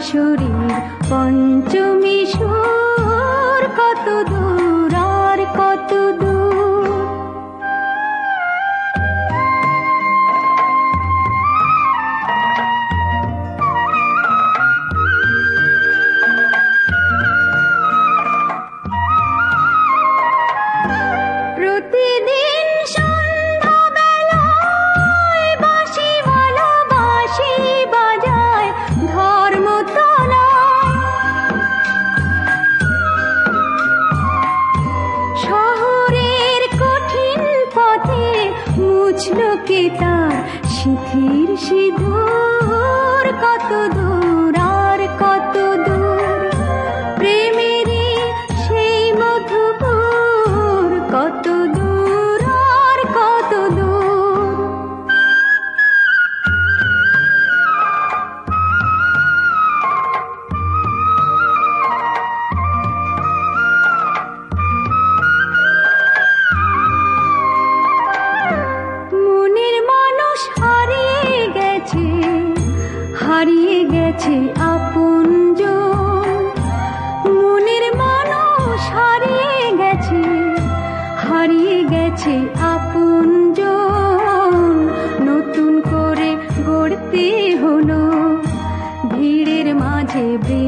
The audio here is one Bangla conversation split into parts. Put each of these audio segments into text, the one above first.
বাঁশরীর পঞ্চমী সুর, কত দূর আর কত দূর। প্রতিদিন সন্ধ্যাবেলায় বাঁশিওয়ালা বাঁশি বাজায় ধর্মতলায়। শহরের কঠিন পথে মুছল কে তার সিঁথির সিঁদুর, কত দূর আর কত দূর। প্রেমেরই সেই মধুপুর, কত দূর আর কত দূর। মনের মানুষ হারিয়ে গেছে, হারিয়ে গেছে আপনজন। মনের মানুষ হারিয়ে গেছে, হারিয়ে গেছে আপনজন। নতুন করে গড়তে হলো ভিড়ের মাঝে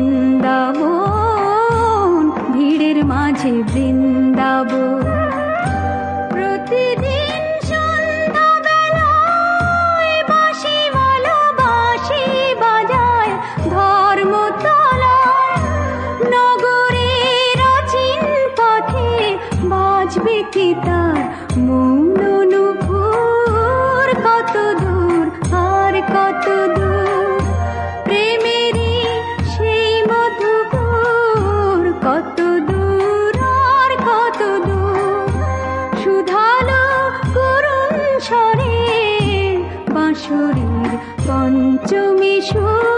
বৃন্দাবন, ভিড়ের মাঝে বৃন্দাবন। প্রতিদিন সন্ধ্যাবেলায় বাঁশিওয়ালা বাঁশি বাজায় ধর্মতলায়। নগরের অচিন পথে বাজবে কি তার মৌন নুপুর, কত দূর আর কত দূর। প্রেমেরই সেই মধুপুর, কত দূর আর কত দূর। সুধালো করুণ স্বরে বাঁশরীর পঞ্চমী সুর,